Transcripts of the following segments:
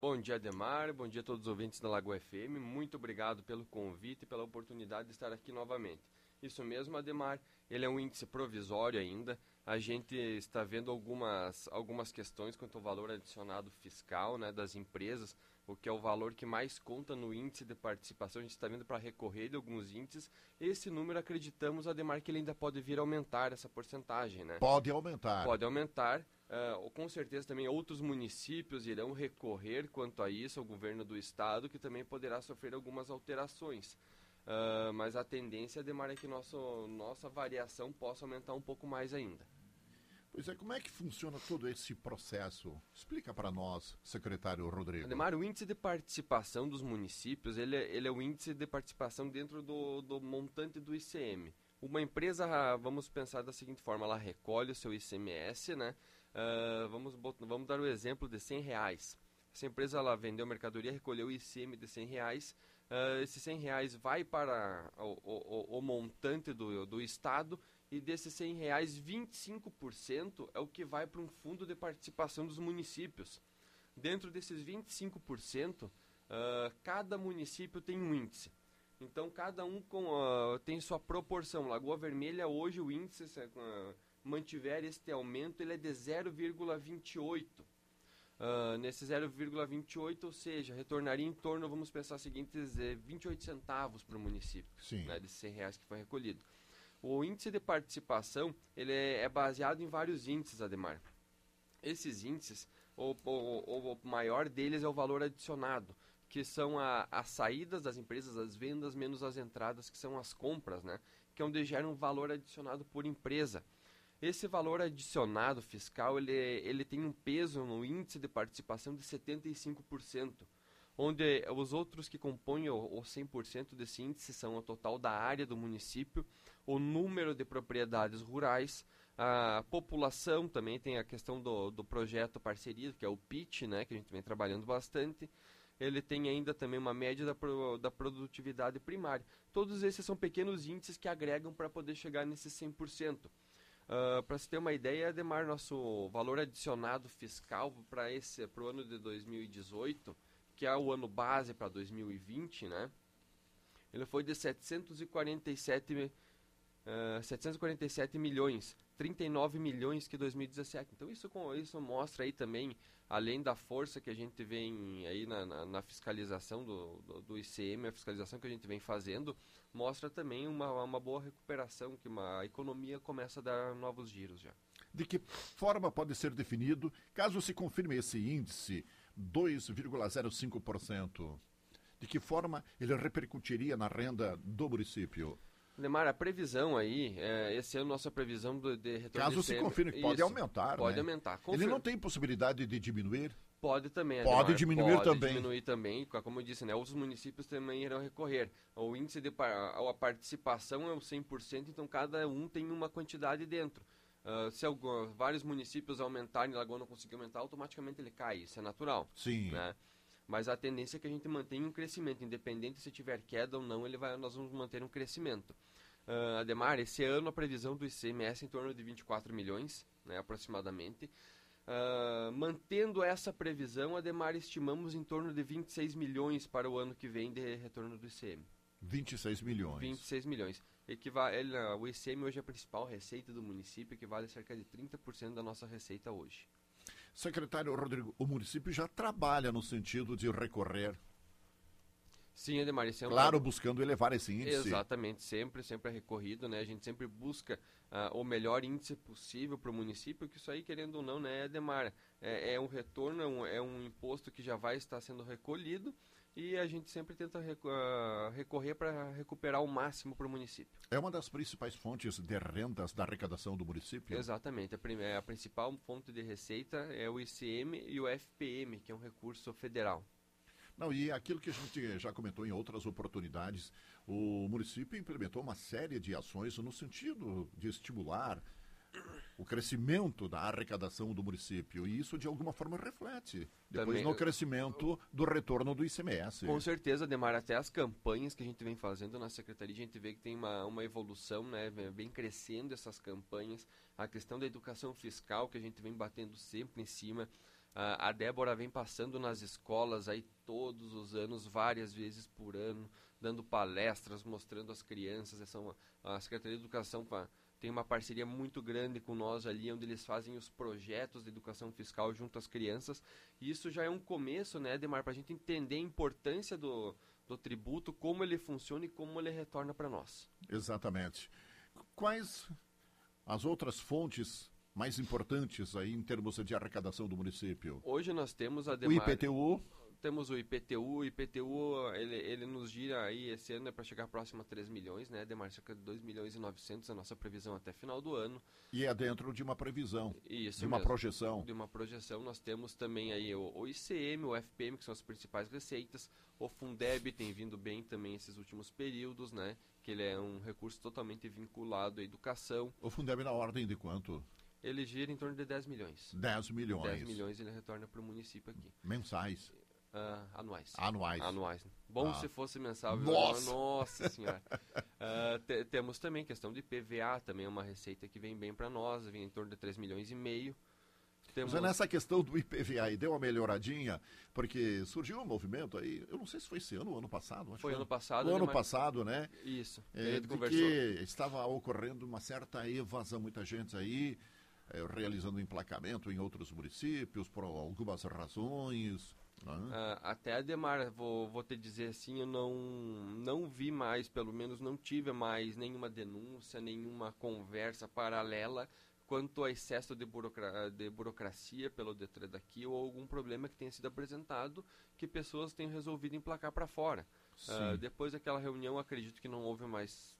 Bom dia, Ademar. Bom dia a todos os ouvintes da Lagoa FM. Muito obrigado pelo convite e pela oportunidade de estar aqui novamente. Isso mesmo, Ademar. Ele é um índice provisório ainda. A gente está vendo algumas questões quanto ao valor adicionado fiscal, né, das empresas, o que é o valor que mais conta no índice de participação. A gente está vendo para recorrer de alguns índices. Esse número, acreditamos, Ademar, que ele ainda pode vir a aumentar essa porcentagem, né? Pode aumentar. Pode aumentar. Com certeza também outros municípios irão recorrer quanto a isso ao governo do estado, que também poderá sofrer algumas alterações. Mas a tendência, Ademar, é que nossa variação possa aumentar um pouco mais ainda. Pois é, como é que funciona todo esse processo? Explica para nós, secretário Rodrigo. Ademar, o índice de participação dos municípios, ele é o índice de participação dentro do montante do ICM. Uma empresa, vamos pensar da seguinte forma, ela recolhe o seu ICMS, né? Vamos dar o exemplo de R$100. Essa empresa ela vendeu mercadoria, recolheu o ICM de R$100. Esses R$100 vai para o montante do Estado, e desses R$100, 25% é o que vai para um fundo de participação dos municípios. Dentro desses 25%, cada município tem um índice. Então, cada um tem sua proporção. Lagoa Vermelha, hoje o índice, mantiver este aumento, ele é de 0,28. Nesse 0,28, ou seja, retornaria em torno, vamos pensar o seguinte, 28 centavos para o município, né, desses R$100 que foi recolhido. O índice de participação, ele é baseado em vários índices, Ademar. Esses índices, o maior deles é o valor adicionado, que são as saídas das empresas, as vendas, menos as entradas, que são as compras, né? Que é onde gera um valor adicionado por empresa. Esse valor adicionado fiscal, ele tem um peso no índice de participação de 75%, onde os outros que compõem o 100% desse índice são o total da área do município, o número de propriedades rurais, a população, também tem a questão do projeto parceria, que é o PIT, né, que a gente vem trabalhando bastante. Ele tem ainda também uma média da produtividade primária. Todos esses são pequenos índices que agregam para poder chegar nesses 100%. Para se ter uma ideia, Ademar, nosso valor adicionado fiscal para o ano de 2018, que é o ano base para 2020, né? Ele foi de 747 milhões, 39 milhões que 2017. Então isso mostra aí também, além da força que a gente vem aí na fiscalização do ICM, a fiscalização que a gente vem fazendo, mostra também uma boa recuperação, que a economia começa a dar novos giros já. De que forma pode ser definido, caso se confirme esse índice 2,05%, de que forma ele repercutiria na renda do município? Ademar, a previsão aí, esse ano nossa previsão de retorno caso se confirme, que pode aumentar, pode né? aumentar. Ele não tem possibilidade de diminuir? Pode também, Pode Ademar, diminuir pode também. Diminuir também, como eu disse, né? Outros municípios também irão recorrer. O índice de a participação é o 100%, então cada um tem uma quantidade dentro. Se vários municípios aumentarem e Lagoa não conseguir aumentar, automaticamente ele cai, isso é natural. Sim. Né? Mas a tendência é que a gente mantenha um crescimento, independente se tiver queda ou não, nós vamos manter um crescimento. Ademar, esse ano a previsão do ICMS é em torno de 24 milhões, né, aproximadamente. Mantendo essa previsão, Ademar, estimamos em torno de 26 milhões para o ano que vem de retorno do ICM. 26 milhões. 26 milhões. O ICM hoje é a principal receita do município, equivale a cerca de 30% da nossa receita hoje. Secretário Rodrigo, o município já trabalha no sentido de recorrer. Sim, Ademar, esse é claro, buscando elevar esse índice. Exatamente, sempre é recorrido, né? A gente sempre busca o melhor índice possível para o município, que isso aí, querendo ou não, né, Ademar, é um retorno, é um imposto que já vai estar sendo recolhido, e a gente sempre tenta recorrer para recuperar o máximo para o município. É uma das principais fontes de rendas da arrecadação do município? Exatamente, a principal fonte de receita é o ICM e o FPM, que é um recurso federal. Não, e aquilo que a gente já comentou em outras oportunidades, o município implementou uma série de ações no sentido de estimular o crescimento da arrecadação do município, e isso de alguma forma reflete depois também no crescimento do retorno do ICMS. Com certeza, Ademar, até as campanhas que a gente vem fazendo na Secretaria, a gente vê que tem uma evolução, né, vem crescendo essas campanhas, a questão da educação fiscal que a gente vem batendo sempre em cima, A Débora vem passando nas escolas aí todos os anos, várias vezes por ano, dando palestras, mostrando às crianças. A Secretaria de Educação tem uma parceria muito grande com nós ali, onde eles fazem os projetos de educação fiscal junto às crianças. E isso já é um começo, né, Ademar, para a gente entender a importância do tributo, como ele funciona e como ele retorna para nós. Exatamente. Quais as outras fontes mais importantes aí em termos de arrecadação do município? Hoje nós temos, O Ademar... IPTU? Temos o IPTU. Ele nos gira aí, esse ano é para chegar próximo a 3 milhões, né, Ademar? Cerca de 2 milhões e 900 a nossa previsão até final do ano. E é dentro de uma previsão, Isso de uma mesmo, projeção. De uma projeção. Nós temos também aí o ICM, o FPM, que são as principais receitas. O Fundeb tem vindo bem também esses últimos períodos, né? Que ele é um recurso totalmente vinculado à educação. O Fundeb na ordem de quanto? Ele gira em torno de 10 milhões. 10 milhões. 10 milhões ele retorna para o município aqui. Mensais? Anuais. Anuais. Bom se fosse mensal. Nossa senhora. Temos também questão de PVA, também é uma receita que vem bem para nós, vem em torno de 3 milhões e meio. Mas nessa questão do IPVA aí deu uma melhoradinha, porque surgiu um movimento aí, eu não sei se foi esse ano ou ano passado. Foi ano passado. No ano passado, né? Isso. De que estava ocorrendo uma certa evasão, muita gente aí realizando emplacamento em outros municípios por algumas razões. Até, Ademar, vou te dizer assim, eu não vi mais, pelo menos não tive mais nenhuma denúncia, nenhuma conversa paralela quanto a excesso de burocracia pelo Detran daqui ou algum problema que tenha sido apresentado que pessoas tenham resolvido emplacar para fora. Depois daquela reunião, acredito que não houve mais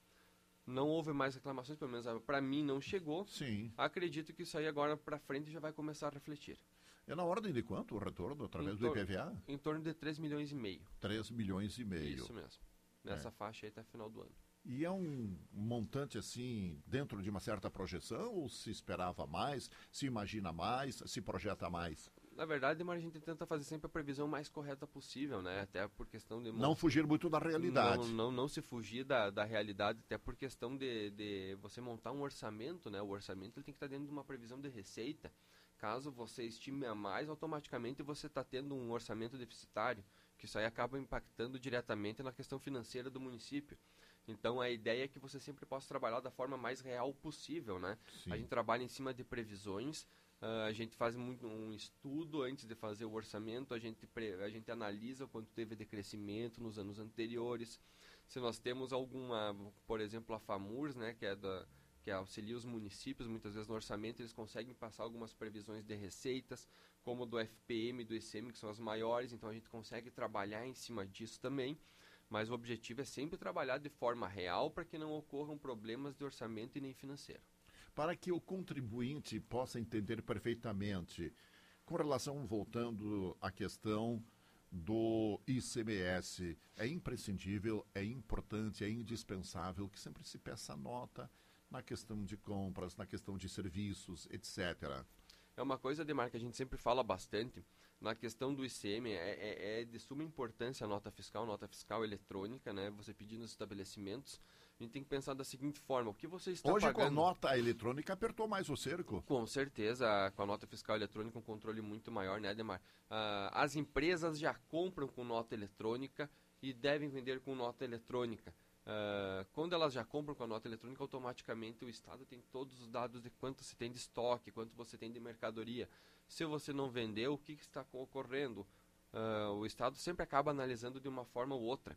reclamações, pelo menos para mim não chegou. Sim. Acredito que isso aí agora para frente já vai começar a refletir. É na ordem de quanto o retorno através do IPVA? Em torno de 3 milhões e meio. 3 milhões e meio. Isso mesmo. Nessa faixa aí até final do ano. E é um montante assim, dentro de uma certa projeção, ou se esperava mais, se imagina mais, se projeta mais? Na verdade, a gente tenta fazer sempre a previsão mais correta possível, né? Até por questão de... Não fugir muito da realidade. Não se fugir da realidade, até por questão de você montar um orçamento, né? O orçamento ele tem que estar dentro de uma previsão de receita. Caso você estime a mais, automaticamente você está tendo um orçamento deficitário, que isso aí acaba impactando diretamente na questão financeira do município. Então a ideia é que você sempre possa trabalhar da forma mais real possível, né? Sim. A gente trabalha em cima de previsões, a gente faz um estudo antes de fazer o orçamento, a gente analisa o quanto teve de crescimento nos anos anteriores. Se nós temos alguma, por exemplo, a FAMURS, né, que auxilia os municípios, muitas vezes no orçamento eles conseguem passar algumas previsões de receitas, como do FPM e do ICM, que são as maiores, então a gente consegue trabalhar em cima disso também, mas o objetivo é sempre trabalhar de forma real para que não ocorram problemas de orçamento e nem financeiro. Para que o contribuinte possa entender perfeitamente, com relação, voltando à questão do ICMS, é imprescindível, é importante, é indispensável que sempre se peça nota na questão de compras, na questão de serviços, etc. É uma coisa, Ademar, que a gente sempre fala bastante. Na questão do ICM, é de suma importância a nota fiscal eletrônica, né? Você pedir nos estabelecimentos. A gente tem que pensar da seguinte forma, o que você está Hoje, pagando... com a nota eletrônica, apertou mais o cerco? Com certeza, com a nota fiscal eletrônica, um controle muito maior, né, Ademar? As empresas já compram com nota eletrônica e devem vender com nota eletrônica. Quando elas já compram com a nota eletrônica, automaticamente o Estado tem todos os dados de quanto se tem de estoque, quanto você tem de mercadoria. Se você não vendeu, o que está ocorrendo? O Estado sempre acaba analisando de uma forma ou outra.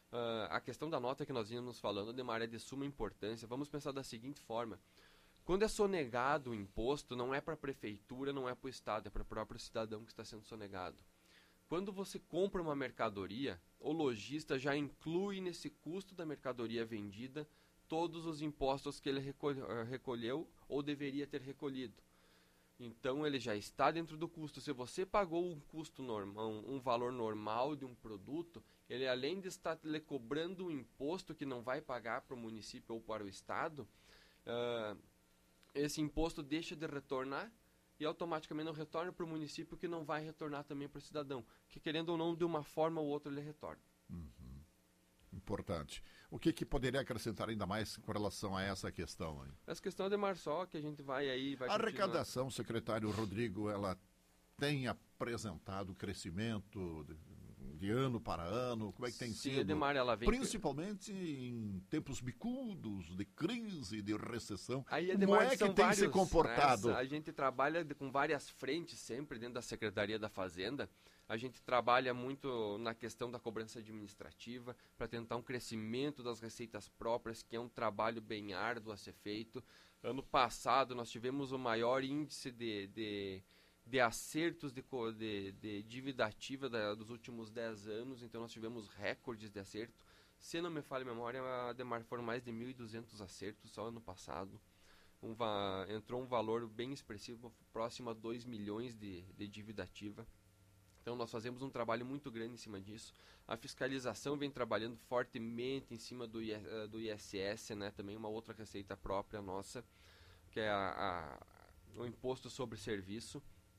A questão da nota que nós vínhamos falando, Ademar, é de suma importância. Vamos pensar da seguinte forma. Quando é sonegado o imposto, não é para a prefeitura, não é para o Estado, é para o próprio cidadão que está sendo sonegado. Quando você compra uma mercadoria, o lojista já inclui nesse custo da mercadoria vendida todos os impostos que ele recolheu ou deveria ter recolhido. Então ele já está dentro do custo. Se você pagou um custo normal, um valor normal de um produto, ele além de estar lhe cobrando um imposto que não vai pagar para o município ou para o Estado, esse imposto deixa de retornar e automaticamente não retorna para o município, que não vai retornar também para o cidadão, que querendo ou não, de uma forma ou outra ele retorna. Uhum. Importante. O que poderia acrescentar ainda mais com relação a essa questão? Hein? Essa questão de Marçó, que a gente vai aí... A arrecadação, secretário Rodrigo, ela tem apresentado crescimento de ano para ano? Como é que tem sido? Edmar, ela vem... Principalmente em tempos bicudos, de crise, de recessão. Aí, Como Edmar, é que tem se comportado? Né? A gente trabalha com várias frentes sempre dentro da Secretaria da Fazenda. A gente trabalha muito na questão da cobrança administrativa para tentar um crescimento das receitas próprias, que é um trabalho bem árduo a ser feito. Ano passado nós tivemos o maior índice de acertos de dívida ativa dos últimos 10 anos, então nós tivemos recordes de acerto. Se não me falha a memória, Ademar, foram mais de 1.200 acertos só ano passado. Entrou um valor bem expressivo, próximo a 2 milhões de dívida ativa. Então nós fazemos um trabalho muito grande em cima disso. A fiscalização vem trabalhando fortemente em cima do ISS, né? Também uma outra receita própria nossa, que é o Imposto sobre Serviço.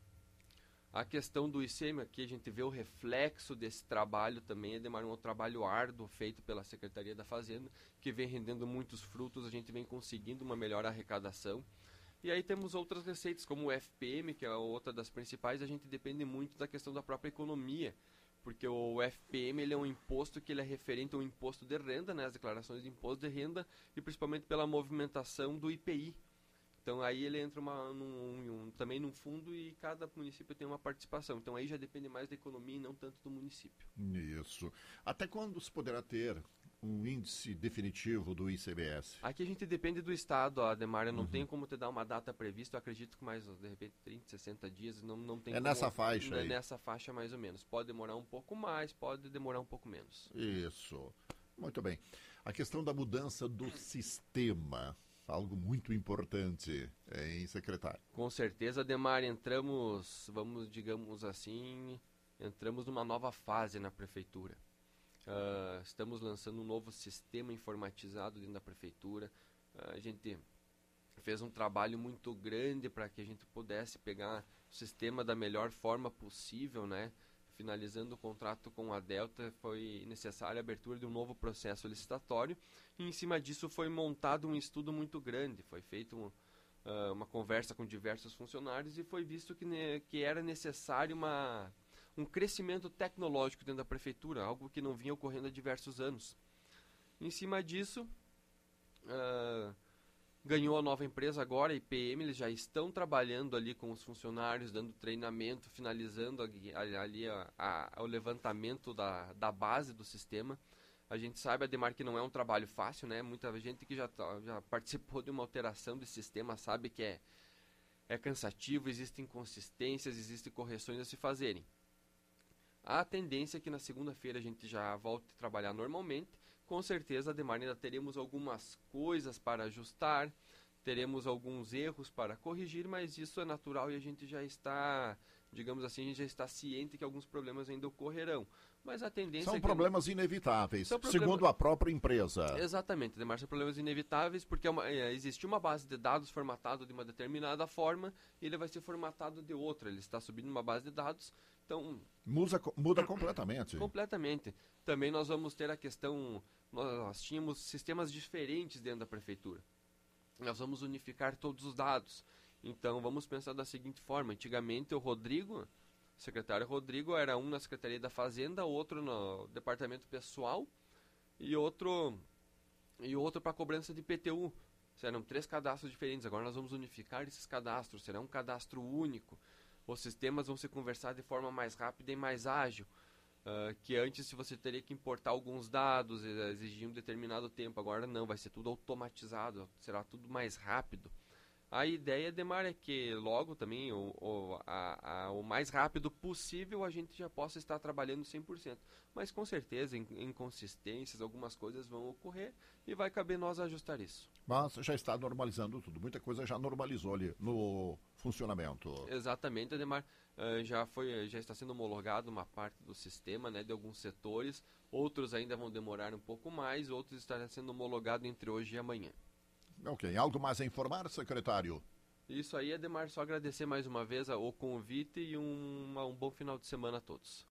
A questão do ICM, aqui a gente vê o reflexo desse trabalho também, um trabalho árduo feito pela Secretaria da Fazenda, que vem rendendo muitos frutos, a gente vem conseguindo uma melhor arrecadação. E aí temos outras receitas, como o FPM, que é outra das principais. A gente depende muito da questão da própria economia, porque o FPM ele é um imposto que ele é referente ao imposto de renda, né, as declarações de imposto de renda, e principalmente pela movimentação do IPI. Então aí ele entra também num fundo e cada município tem uma participação. Então aí já depende mais da economia e não tanto do município. Isso. Até quando se poderá ter um índice definitivo do ICMS? Aqui a gente depende do Estado, Ademar. Eu não tenho como te dar uma data prevista. Eu acredito que mais, de repente, 30, 60 dias. Não tem nessa faixa aí? É nessa faixa mais ou menos. Pode demorar um pouco mais, pode demorar um pouco menos. Isso. Muito bem. A questão da mudança do sistema, algo muito importante, hein, secretário? Com certeza, Ademar, digamos assim, entramos numa nova fase na Prefeitura. Estamos lançando um novo sistema informatizado dentro da Prefeitura. A gente fez um trabalho muito grande para que a gente pudesse pegar o sistema da melhor forma possível, né? Finalizando o contrato com a Delta, foi necessária a abertura de um novo processo licitatório e em cima disso foi montado um estudo muito grande. Foi feita uma conversa com diversos funcionários e foi visto que era necessário um crescimento tecnológico dentro da Prefeitura, algo que não vinha ocorrendo há diversos anos. Em cima disso, ganhou a nova empresa agora, a IPM, eles já estão trabalhando ali com os funcionários, dando treinamento, finalizando ali o levantamento da base do sistema. A gente sabe, Ademar, que não é um trabalho fácil, né? Muita gente que já participou de uma alteração desse sistema sabe que é cansativo, existem inconsistências, existem correções a se fazerem. A tendência é que na segunda-feira a gente já volte a trabalhar normalmente. Com certeza, Ademar, ainda teremos algumas coisas para ajustar, teremos alguns erros para corrigir, mas isso é natural e a gente já está, digamos assim, a gente já está ciente que alguns problemas ainda ocorrerão. Mas a tendência são problemas inevitáveis, segundo a própria empresa. Exatamente, Ademar, são problemas inevitáveis porque existe uma base de dados formatada de uma determinada forma e ele vai ser formatado de outra. Ele está subindo uma base de dados, então... Muda completamente. Completamente. Também nós vamos ter a questão... Nós tínhamos sistemas diferentes dentro da Prefeitura. Nós vamos unificar todos os dados. Então, vamos pensar da seguinte forma. Antigamente, o secretário Rodrigo, era um na Secretaria da Fazenda, outro no Departamento Pessoal e outro para cobrança de IPTU. Serão 3 cadastros diferentes. Agora nós vamos unificar esses cadastros. Será um cadastro único. Os sistemas vão se conversar de forma mais rápida e mais ágil. Que antes se você teria que importar alguns dados, exigia um determinado tempo. Agora não, vai ser tudo automatizado, será tudo mais rápido. A ideia, Ademar, é que logo também, o mais rápido possível, a gente já possa estar trabalhando 100%. Mas com certeza, inconsistências, algumas coisas vão ocorrer e vai caber nós ajustar isso. Mas já está normalizando tudo, muita coisa já normalizou ali no funcionamento. Exatamente, Ademar. Já está sendo homologado uma parte do sistema, né, de alguns setores. Outros ainda vão demorar um pouco mais, outros estarão sendo homologados entre hoje e amanhã. Ok, algo mais a informar, secretário? Isso aí, Ademar, só agradecer mais uma vez o convite e um bom final de semana a todos.